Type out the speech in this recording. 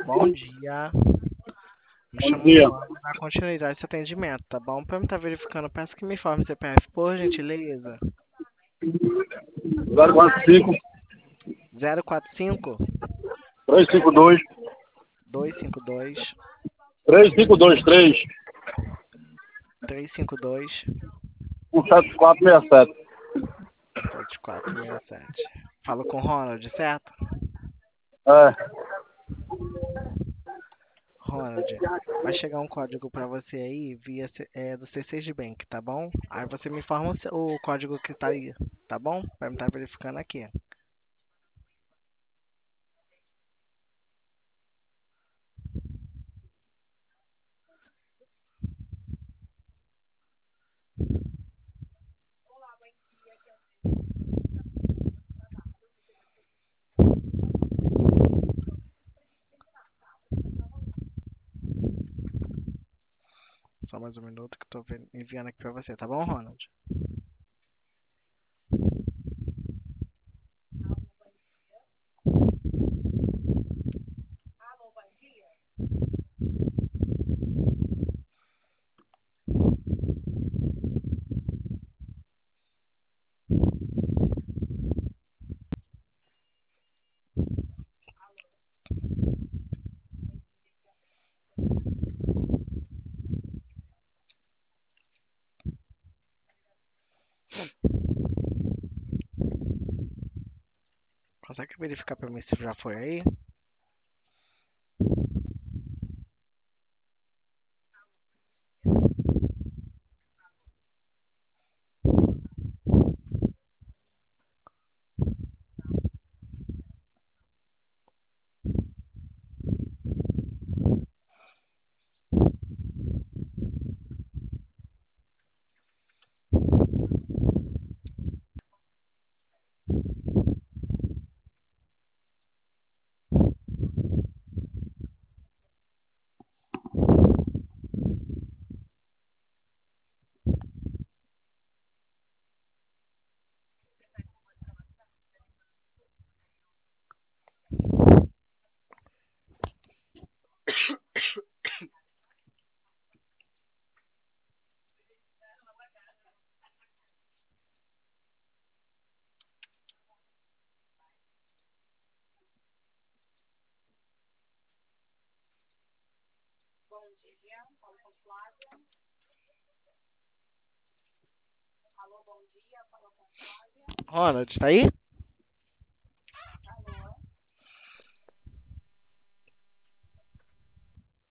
Bom dia. Me Bom chamo dia. Juan, vou dar continuidade a esse atendimento, tá bom? Pra eu estar verificando, peço que me informe o CPF, por gentileza. 045 045 352 252 3523 352 17467. 7467. Falo com o Ronald, certo? É, Ronald, vai chegar um código pra você aí do C6 Bank, tá bom? Aí você me informa o código que tá aí, tá bom? Pra me estar verificando aqui. Só mais um minuto que eu tô enviando aqui pra você, tá bom, Ronald? Consegue verificar pra mim se já foi aí? Ronald, tá aí?